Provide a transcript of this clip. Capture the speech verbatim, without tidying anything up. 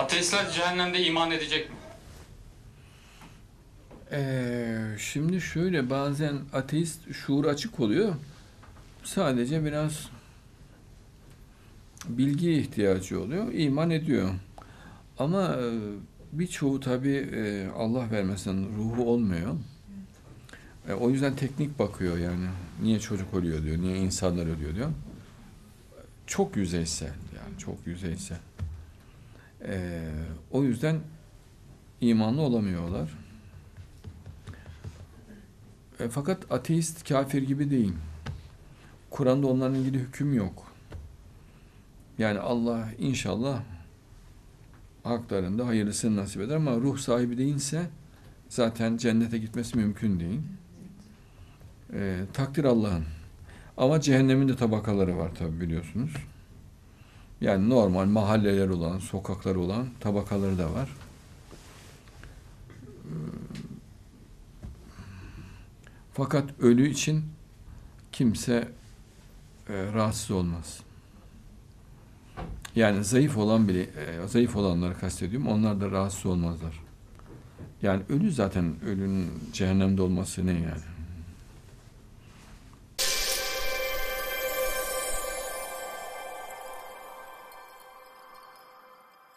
Ateistler cehennemde iman edecek mi? Ee, şimdi şöyle, bazen ateist şuur açık oluyor. Sadece biraz bilgiye ihtiyacı oluyor. İman ediyor. Ama e, birçoğu tabii e, Allah vermesin ruhu olmuyor. E, o yüzden teknik bakıyor yani. Niye çocuk ölüyor diyor, niye insanlar ölüyor diyor. Çok yüzeysel yani, çok yüzeysel. E, o yüzden imanlı olamıyorlar. E, fakat ateist kafir gibi değil. Kur'an'da onlarla ilgili hüküm yok. Yani Allah inşallah haklarında hayırlısını nasip eder ama ruh sahibi değilse zaten cennete gitmesi mümkün değil. E, takdir Allah'ın. Ama cehennemin de tabakaları var tabi, biliyorsunuz. Yani normal mahalleler olan, sokaklar olan tabakaları da var. Fakat ölü için kimse e, rahatsız olmaz. Yani zayıf olan bile, e, zayıf olanları kastediyorum. Onlar da rahatsız olmazlar. Yani ölü zaten, ölünün cehennemde olması ne yani?